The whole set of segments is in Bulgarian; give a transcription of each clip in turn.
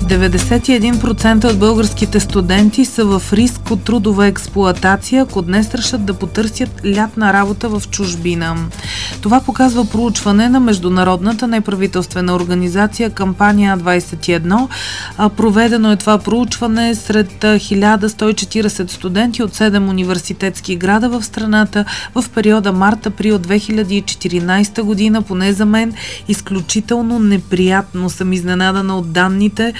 91% от българските студенти са в риск от трудова експлоатация, ако днес решат да потърсят лятна работа в чужбина. Това показва проучване на международната неправителствена организация Кампания 21. Проведено е това проучване сред 1140 студенти от 7 университетски града в страната в периода март-април 2014 година. Поне за мен изключително неприятно съм изненадана от данните.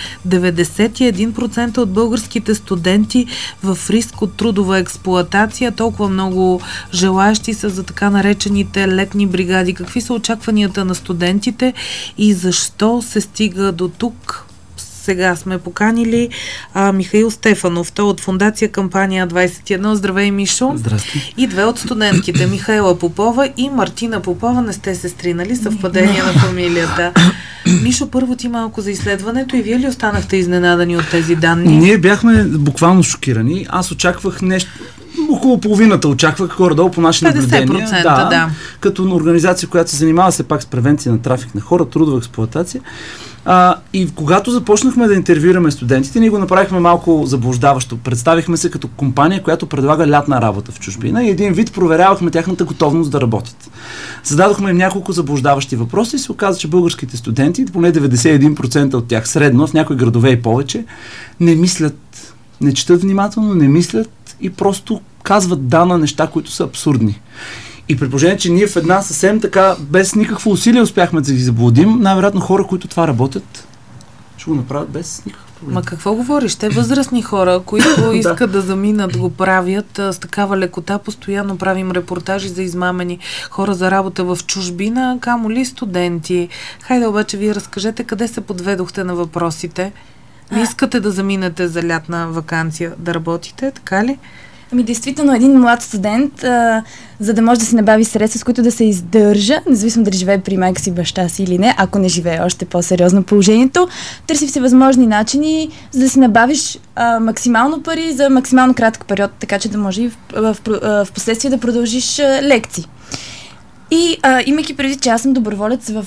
91% от българските студенти в риск от трудова експлоатация. Толкова много желаящи са за така наречените летни бригади. Какви са очакванията на студентите и защо се стига до тук? Сега сме поканили Михаил Стефанов. Той от фондация Кампания 21. Здравей, Мишо. Здрасти. И две от студентките, Михаела Попова и Мартина Попова. Не сте сестри, нали? Съвпадение на фамилията. Мишо, първо ти малко за изследването и вие ли останахте изненадани от тези данни? Ние бяхме буквално шокирани. Аз очаквах нещо, около половината очаквах, горе-долу по наши наблюдения. 50%, да. Като на организация, която се занимава се пак с превенция на трафик на хора, трудова експлоатация. И когато започнахме да интервюираме студентите, ние го направихме малко заблуждаващо. Представихме се като компания, която предлага лятна работа в чужбина и един вид проверявахме тяхната готовност да работят. Зададохме им няколко заблуждаващи въпроси и се оказа, че българските студенти, поне 91% от тях средно, в някои градове и повече, не мислят, не четат внимателно, не мислят и просто казват да на неща, които са абсурдни. И при положение, че ние в една съвсем така, без никакво усилие успяхме да ги заблудим, най-вероятно хора, които това работят, ще го направят без никакъв проблем. Ма какво говориш? Те възрастни хора, които искат да заминат, го правят с такава лекота. Постоянно правим репортажи за измамени хора за работа в чужбина, камо ли студенти. Хайде обаче вие разкажете къде се подведохте на въпросите. Не искате да заминете за лятна ваканция да работите, така ли? Ами действително един млад студент, за да може да си набави средства, с които да се издържа, независимо дали живее при майка си, баща си или не, ако не живее още по-сериозно положението, търси всевъзможни начини, за да си набавиш максимално пари за максимално кратък период, така че да може и в последствие да продължиш лекции. И имайки преди, че аз съм доброволец в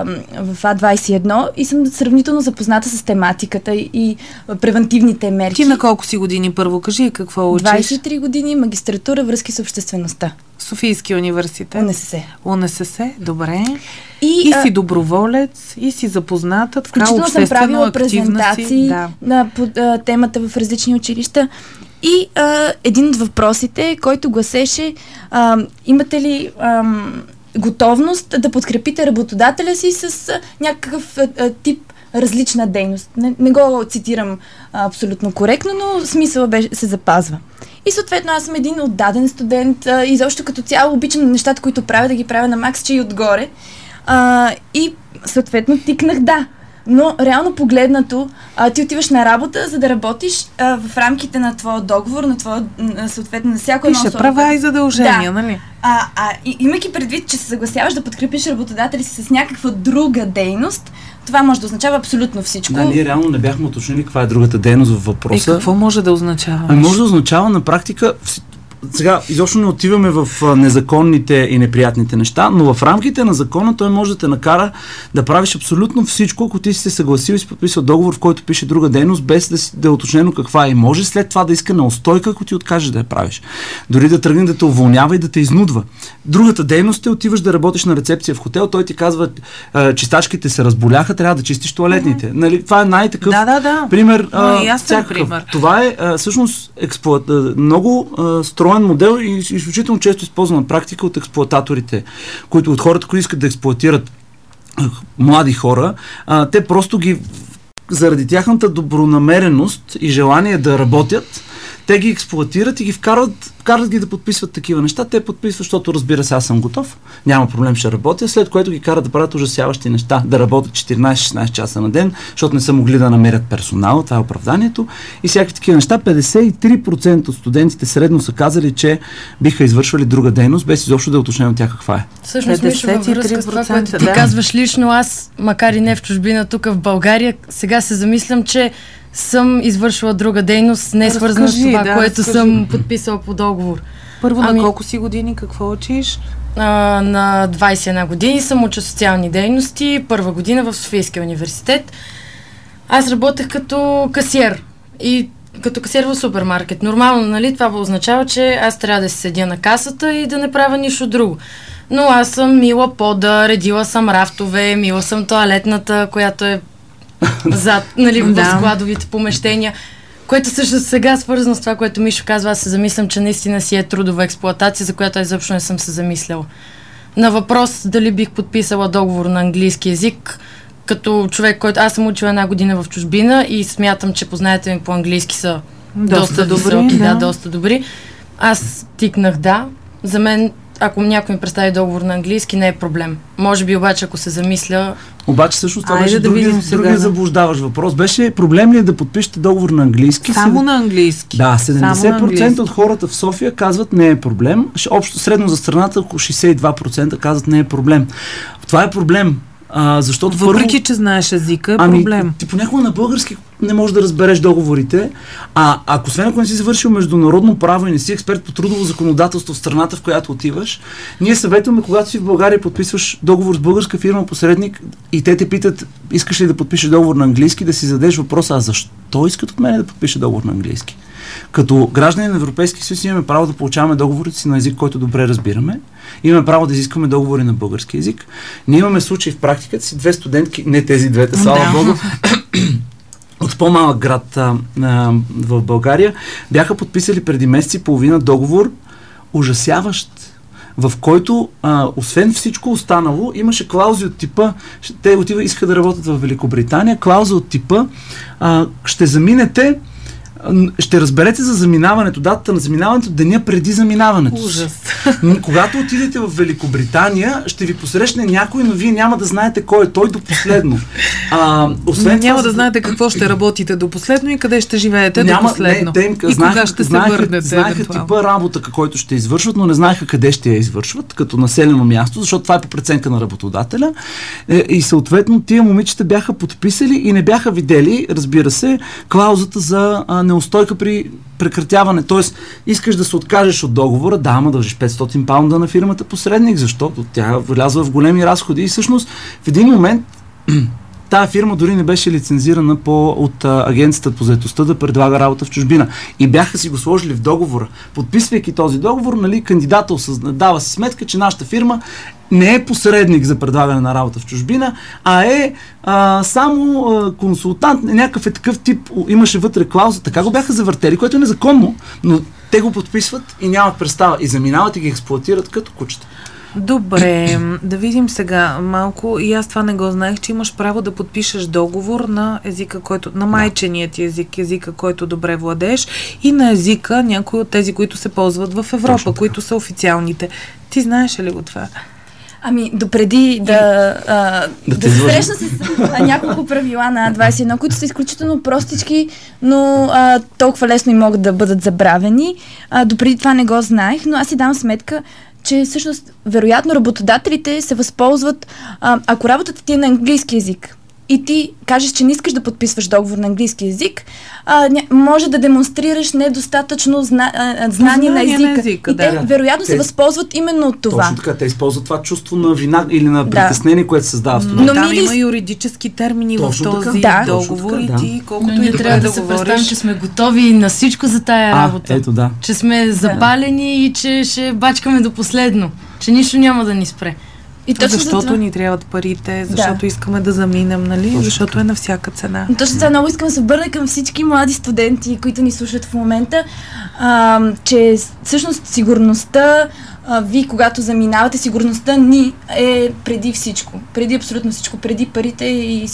А21 и съм сравнително запозната с тематиката и превентивните мерки. Ти на колко си години първо? Кажи какво учиш? 23 години, магистратура, връзки с обществеността. Софийски университет? УНСС, добре. И си доброволец, и си запозната, така обществено съм правила презентации по темата в различни училища. И един от въпросите, който гласеше, имате ли готовност да подкрепите работодателя си с някакъв тип различна дейност. Не го цитирам абсолютно коректно, но смисъла се запазва. И съответно аз съм един отдаден студент и защо като цяло обичам нещата, които правя, да ги правя на максче и отгоре. И съответно тикнах да. Но реално погледнато, ти отиваш на работа, за да работиш в рамките на твоя договор, на твоя, съответно, на всяко едно условие. Права и задължения, нали? Имайки предвид, че се съгласяваш да подкрепиш работодатели си с някаква друга дейност, това може да означава абсолютно всичко. Да, ние реално не бяхме уточнили каква е другата дейност в въпроса. Какво може да означава? Може да означава на практика... Сега, изобщо не отиваме в незаконните и неприятните неща, но в рамките на закона той може да те накара да правиш абсолютно всичко, ако ти си се съгласил и си подписал договор, в който пише друга дейност, без да е уточнено каква е. И може след това да иска неустойка, ако ти откажеш да я правиш. Дори да тръгне да те уволнява и да те изнудва. Другата дейност е отиваш да работиш на рецепция в хотел, той ти казва, чистачките се разболяха, трябва да чистиш тоалетните. Нали? Това е най-такъв пример. Пример. Това е всъщност много строен модел и изключително често използвана практика от експлоататорите, от хората, които искат да експлоатират млади хора. Те просто заради тяхната добронамереност и желание да работят, те ги експлоатират и ги вкарат ги да подписват такива неща. Те подписват, защото разбира се, аз съм готов, няма проблем, ще работя, след което ги карат да правят ужасяващи неща, да работят 14-16 часа на ден, защото не са могли да намерят персонал, това е оправданието и всякакви такива неща. 53% от студентите средно са казали, че биха извършвали друга дейност, без изобщо да е уточнено от тях каква е. Всъщност, Мишо, във връзка с това, което ти казваш лично, аз, макар и не в чужбина, тук в България, сега се замислям, че съм извършила друга дейност, не свързана с това, което съм подписала по договор. Първо, на колко си години, какво учиш? На 21 години съм уча социални дейности, първа година в Софийския университет. Аз работех като касиер и като касиер в супермаркет. Нормално, нали, това означава, че аз трябва да се седя на касата и да не правя нищо друго. Но аз съм мила пода, редила съм рафтове, мила съм тоалетната, която е зад, нали, в складовите помещения, което също сега свързано с това, което Мишо казва. Аз се замислям, че наистина си е трудова експлоатация, за която изобщо не съм се замисляла. На въпрос дали бих подписала договор на английски език, като човек, който аз съм учила 1 година в чужбина и смятам, че познанията ми по английски са доста добри, доста добри. Аз тикнах да. За мен, ако някой ми представи договор на английски, не е проблем. Може би обаче, ако се замисля... Обаче всъщност това беше другия заблуждаващ въпрос. Беше проблем ли е да подпишете договор на английски? Само на английски. Да, 70% от хората в София казват не е проблем. Общо средно за страната около 62% казват не е проблем. Това е проблем. Защото въпреки, че знаеш езика, е проблем. Ти понякога на български не можеш да разбереш договорите, ако освен ако не си завършил международно право и не си експерт по трудово законодателство в страната, в която отиваш, ние съветваме, когато си в България подписваш договор с българска фирма посредник и те те питат, искаш ли да подпишеш договор на английски, да си зададеш въпроса, защо искат от мен да подпиша договор на английски? Като граждани на Европейския съюз имаме право да получаваме договорите си на език, който добре разбираме. Имаме право да изискаме договори на български език. Ние имаме случай в практиката си, 2 студентки, не тези двете, слава Богу, от по-малък град в България, бяха подписали преди месец и половина договор, ужасяващ, в който, освен всичко останало, имаше клаузи от типа, те искаха да работят в Великобритания, клауза от типа, ще заминете, ще разберете за заминаването, датата на заминаването, деня преди заминаването. Ужас. Когато отидете в Великобритания, ще ви посрещне някой, но вие няма да знаете кой е той до последно. Няма да знаете какво ще работите до последно и къде ще живеете до последно. И кога ще се върнете. Знаеха типа работа, който ще извършват, но не знаеха къде ще я извършват, като населено място, защото това е по преценка на работодателя. И съответно тия момичета бяха подписали и не бяха видели, разбира се, клаузата за неустойка при прекратяване. Тоест, искаш да се откажеш от договора, да, ама дължиш 500 паунда на фирмата посредник, защото тя влязва в големи разходи и всъщност в един момент тая фирма дори не беше лицензирана от агенцията по заетостта да предлага работа в чужбина. И бяха си го сложили в договора. Подписвайки този договор, нали, кандидатът дава си сметка, че нашата фирма не е посредник за предлагане на работа в чужбина, а е само консултант, някакъв е такъв тип, имаше вътре клауза, така го бяха завъртели, което е незаконно, но те го подписват и нямат представа и заминават и ги експлоатират като кучета. Добре, да видим сега малко, и аз това не го знаех, че имаш право да подпишеш договор на езика, на майчения ти език, езика, който добре владееш, и на езика някои от тези, които се ползват в Европа, които са официалните. Ти знаеш ли го това? Допреди да се срещна с няколко правила на 21, които са изключително простички, но толкова лесно и могат да бъдат забравени. Допреди това не го знаех, но аз си дам сметка, че всъщност вероятно работодателите се възползват, ако работата ти е на английски език и ти кажеш, че не искаш да подписваш договор на английски език, може да демонстрираш недостатъчно знание на езика. И те вероятно се възползват именно от това. Точно така, те използват това чувство на вина или на притеснение, което създава студент. Но там има юридически термини в този договор и ти колкото и трябва да се представим, че сме готови на всичко за тая работа. Ето да. Че сме запалени и че ще бачкаме до последно. Че нищо няма да ни спре. И защото ни трябват парите, защото искаме да заминем, нали? Защото е на всяка цена. Точно това много искам да се обърна към всички млади студенти, които ни слушат в момента, че всъщност сигурността, вие когато заминавате, сигурността ни е преди всичко. Преди абсолютно всичко. Преди парите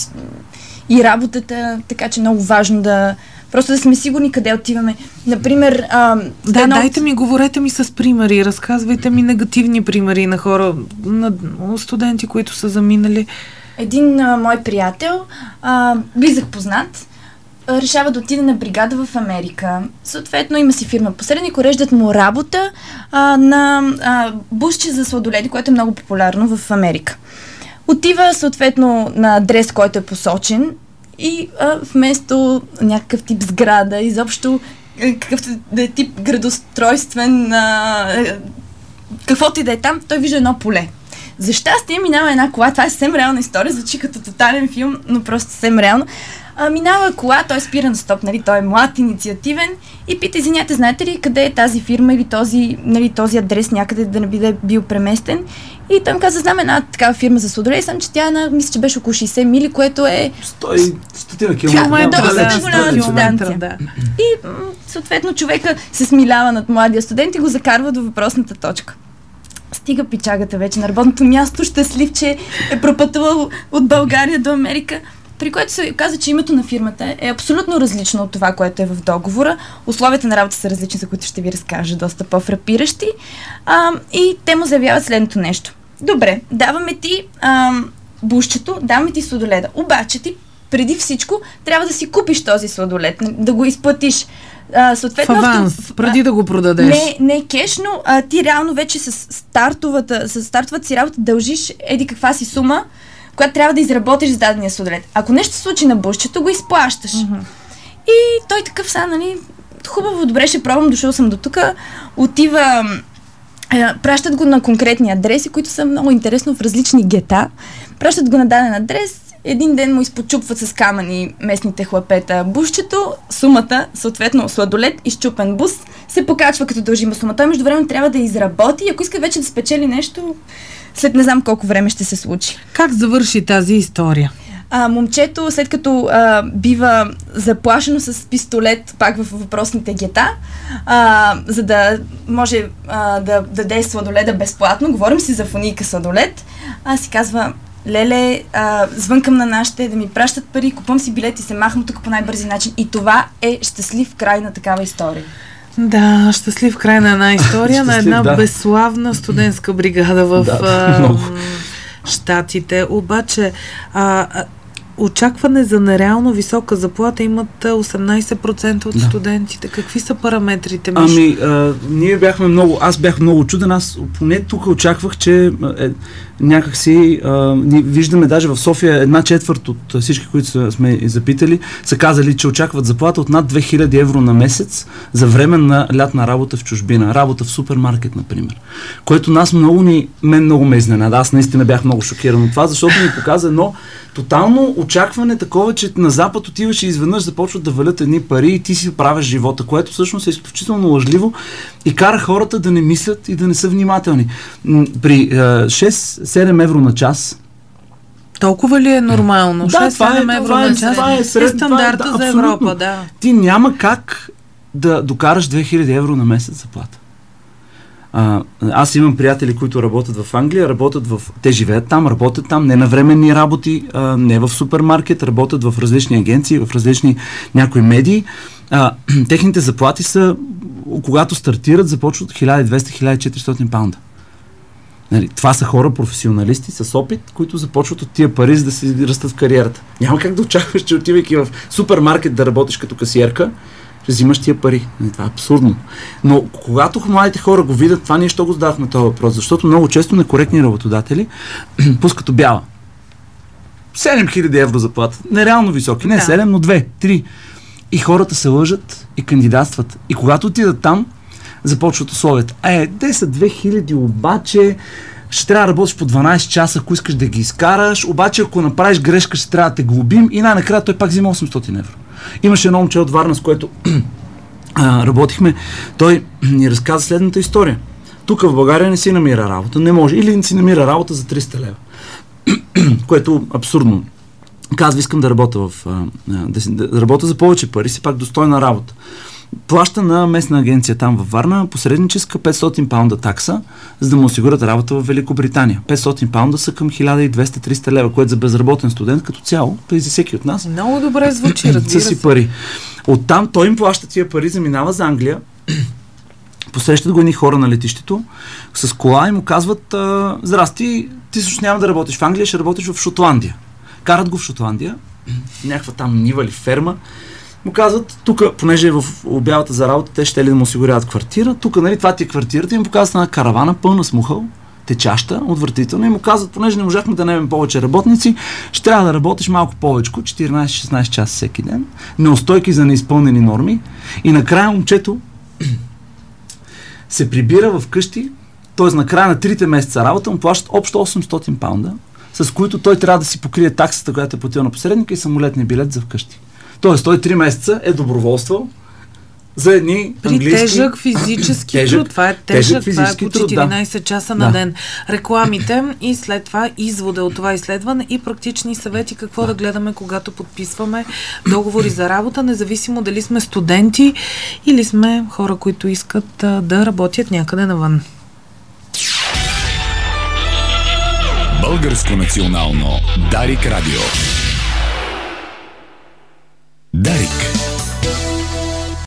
и работата, така че много важно просто да сме сигурни къде отиваме. Например... дайте ми, говорете ми с примери, разказвайте ми негативни примери на хора, на студенти, които са заминали. Един мой приятел, близък познат, решава да отиде на бригада в Америка. Съответно има си фирма посредник, уреждат му работа на бусче за сладоледи, което е много популярно в Америка. Отива съответно на адрес, който е посочен, и вместо някакъв тип сграда, изобщо какъвто да е тип градостройствен, каквото и да е там, той вижда едно поле. За щастие минава една кола, това е съвсем реална история, звучи като тотален филм, но просто съвсем реално. минава кола, той спира на стоп, нали, той е млад, инициативен и пита, извинете, знаете ли къде е тази фирма или този адрес някъде да не би бил преместен? И той ми каза, знам една такава фирма за сладолед, само че тя мисля, че беше около 60 мили, което е... 100 километра. Доста голяма дистанция. И съответно човека се смилява над младия студент и го закарва до въпросната точка. Стига пичагата вече на работното място, щастлив, че е пропътувал от България до Америка, при което се казва, че името на фирмата е абсолютно различно от това, което е в договора. Условията на работа са различни, за които ще ви разкажа, доста по-фрапиращи. И те му заявяват следното нещо. Добре, даваме ти бушчето, даваме ти сладоледа. Обаче ти преди всичко трябва да си купиш този сладолед, да го изплатиш. Съответно, в аванс, преди да го продадеш. Не кеш, но ти реално вече с стартовата си работа дължиш еди каква си сума, която трябва да изработиш за дадения сладолед. Ако нещо се случи на бушчето, го изплащаш. И той такъв са, нали, хубаво, добре, ще пробвам, дошъл съм до тук, отива, пращат го на конкретни адреси, които са много интересно в различни гета. Пращат го на даден адрес, един ден му изпочупват с камъни местните хлапета бушчето, сумата, съответно сладолед, изчупен бус, се покачва като дължима сума. Той междувременно трябва да изработи и ако иска вече да спечели нещо, след не знам колко време ще се случи. Как завърши тази история? Момчето, след като бива заплашено с пистолет пак в въпросните гета, за да може да даде сладоледа безплатно, говорим си за фунийка сладолед, си казва: леле, звънкам на нашите да ми пращат пари, купувам си билет и се махам тук по най-бързи начин. И това е щастлив край на такава история. Да, щастлив край на една история, на една безславна студентска бригада в Щатите. Обаче, очакване за нереално висока заплата имат 18% от студентите. Какви са параметрите? Ние бяхме аз бях много чуден. Аз поне тук очаквах, че някакси ние виждаме даже в София 1/4 от всички, които сме запитали, са казали, че очакват заплата от над 2000 евро на месец за временна лятна работа в чужбина. Работа в супермаркет, например. Което мен много ме изненада. Аз наистина бях много шокиран от това, защото ми показа едно тотално очакване такова, че на Запад отиваш и изведнъж започват да валят едни пари и ти си правиш живота, което всъщност е изключително лъжливо и кара хората да не мислят и да не са внимателни. При 6-7 евро на час. Толкова ли е нормално? 6-7 евро на час е стандарта за Европа, да. Ти няма как да докараш 2000 евро на месец заплата. Аз имам приятели, които работят в Англия, те живеят там, работят там, не на временни работи, не в супермаркет, работят в различни агенции, в различни някои медии. Техните заплати са, когато стартират, започват 1200-1400 паунда. Нали, това са хора професионалисти с опит, които започват от тия пари, за да се растат в кариерата. Няма как да очакваш, че отивайки в супермаркет да работиш като касиерка, ще взимаш тия пари. Това е абсурдно. Но когато младите хора го видят, това ние ще го задавахме този въпрос, защото много често некоректни работодатели пускат обява. 7000 евро заплата. Нереално високи. Не 7, но 2, 3. И хората се лъжат и кандидатстват. И когато отидат там, започват условията. 10 2000, обаче ще трябва да работиш по 12 часа, ако искаш да ги изкараш, обаче ако направиш грешка, ще трябва да те глобим и най-накрая той пак взима 800 евро. Имаше едно момче от Варна, с което работихме. Той ни разказа следната история. Тук в България не си намира работа, не може. Или не си намира работа за 300 лева. Което абсурдно. Казва, искам да работя да работя за повече пари, си пак достойна работа. Плаща на местна агенция там във Варна посредническа 500 паунда такса, за да му осигурят работа в Великобритания. 500 паунда са към 1200-300 лева, което за безработен студент като цяло, тъй за всеки от нас. Много добре звучи, разбира се. Си пари. Оттам той им плаща тия пари, заминава за Англия, посрещат го едни хора на летището с кола и му казват: здрасти, ти също няма да работиш в Англия, ще работиш в Шотландия. Карат го в Шотландия, някаква там нива или ферма. Му казват, тук, понеже е в обявата за работа, те ще ли да му осигуряват квартира, тук, нали, това ти е квартирата, им показват една каравана, пълна с мухъл, течаща, отвратителна, и му казват, понеже не можахме да наемем повече работници, ще трябва да работиш малко повече, 14-16 часа всеки ден, неустойки за неизпълнени норми, и накрая момчето се прибира в къщи, т.е. накрая на 3 месеца работа му плащат общо 800 паунда, с които той трябва да си покрие таксата, която е платил на посредника, и самолетния билет за вкъщи. Тоест, той 3 месеца е доброволствал за едни английски... тежък физически труд. Това е тежък физически труд, по 14 часа на ден. Рекламите и след това извода от това изследване и практични съвети какво да гледаме, когато подписваме договори за работа, независимо дали сме студенти или сме хора, които искат да работят някъде навън. Българско национално Дарик радио. Дарик.